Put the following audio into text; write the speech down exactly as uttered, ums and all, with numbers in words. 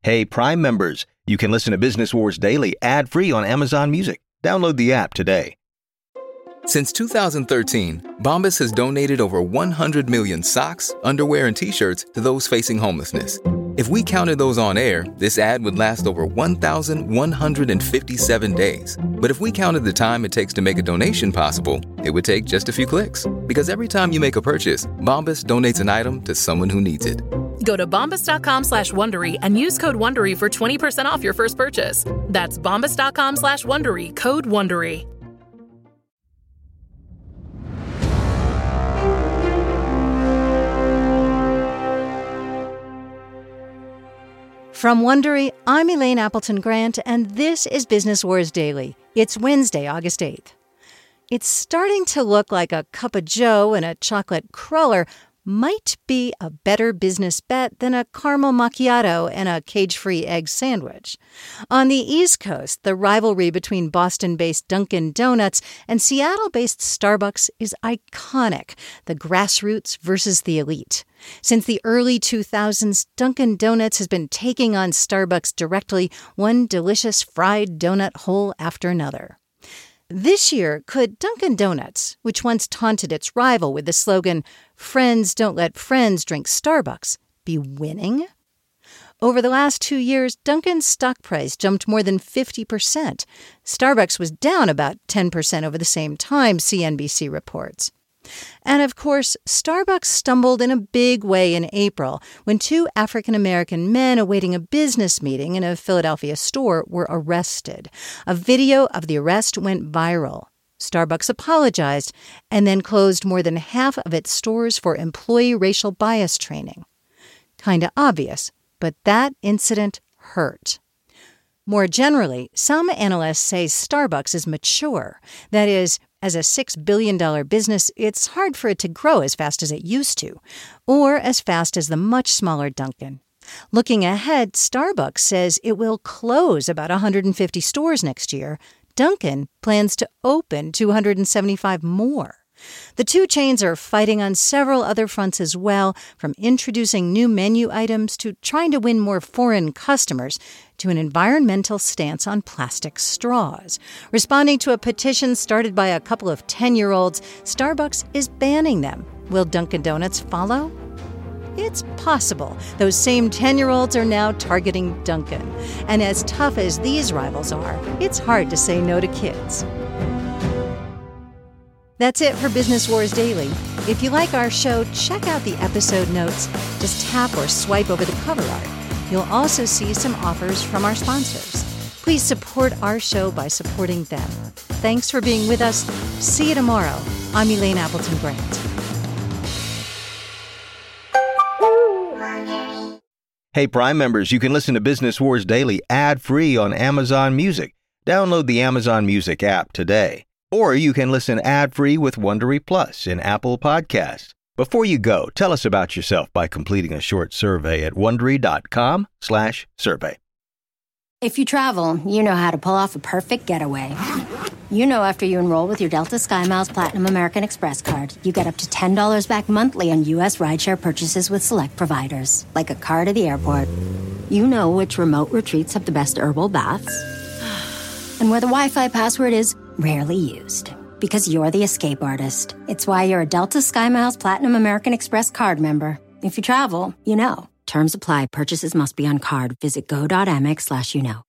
Hey, Prime members, you can listen to Business Wars Daily ad-free on Amazon Music. Download the app today. Since two thousand thirteen, Bombas has donated over one hundred million socks, underwear, and T-shirts to those facing homelessness. If we counted those on air, this ad would last over one thousand one hundred fifty-seven days. But if we counted the time it takes to make a donation possible, it would take just a few clicks. Because every time you make a purchase, Bombas donates an item to someone who needs it. Go to bombas.com slash Wondery and use code Wondery for twenty percent off your first purchase. That's bombas.com slash Wondery, code Wondery. From Wondery, I'm Elaine Appleton Grant, and this is Business Wars Daily. It's Wednesday, August eighth. It's starting to look like a cup of joe and a chocolate cruller might be a better business bet than a caramel macchiato and a cage-free egg sandwich. On the East Coast, the rivalry between Boston-based Dunkin' Donuts and Seattle-based Starbucks is iconic, the grassroots versus the elite. Since the early two thousands, Dunkin' Donuts has been taking on Starbucks directly, one delicious fried donut hole after another. This year, could Dunkin' Donuts, which once taunted its rival with the slogan, "Friends don't let friends drink Starbucks," be winning? Over the last two years, Dunkin's stock price jumped more than fifty percent. Starbucks was down about ten percent over the same time, C N B C reports. And of course, Starbucks stumbled in a big way in April when two African-American men awaiting a business meeting in a Philadelphia store were arrested. A video of the arrest went viral. Starbucks apologized and then closed more than half of its stores for employee racial bias training. Kinda obvious, but that incident hurt. More generally, some analysts say Starbucks is mature. That is, as a six billion dollars business, it's hard for it to grow as fast as it used to, or as fast as the much smaller Dunkin'. Looking ahead, Starbucks says it will close about one hundred fifty stores next year. Dunkin' plans to open two hundred seventy-five more. The two chains are fighting on several other fronts as well, from introducing new menu items to trying to win more foreign customers to an environmental stance on plastic straws. Responding to a petition started by a couple of ten-year-olds, Starbucks is banning them. Will Dunkin' Donuts follow? It's possible. Those same ten-year-olds are now targeting Dunkin'. And as tough as these rivals are, it's hard to say no to kids. That's it for Business Wars Daily. If you like our show, check out the episode notes. Just tap or swipe over the cover art. You'll also see some offers from our sponsors. Please support our show by supporting them. Thanks for being with us. See you tomorrow. I'm Elaine Appleton Grant. Hey, Prime members, you can listen to Business Wars Daily ad-free on Amazon Music. Download the Amazon Music app today. Or you can listen ad-free with Wondery Plus in Apple Podcasts. Before you go, tell us about yourself by completing a short survey at Wondery.com slash survey. If you travel, you know how to pull off a perfect getaway. You know after you enroll with your Delta SkyMiles Platinum American Express card, you get up to ten dollars back monthly on U S rideshare purchases with select providers, like a car to the airport. You know which remote retreats have the best herbal baths, and where the Wi-Fi password is rarely used. Because you're the escape artist. It's why you're a Delta SkyMiles Platinum American Express card member. If you travel, you know. Terms apply. Purchases must be on card. Visit go.amex slash you know.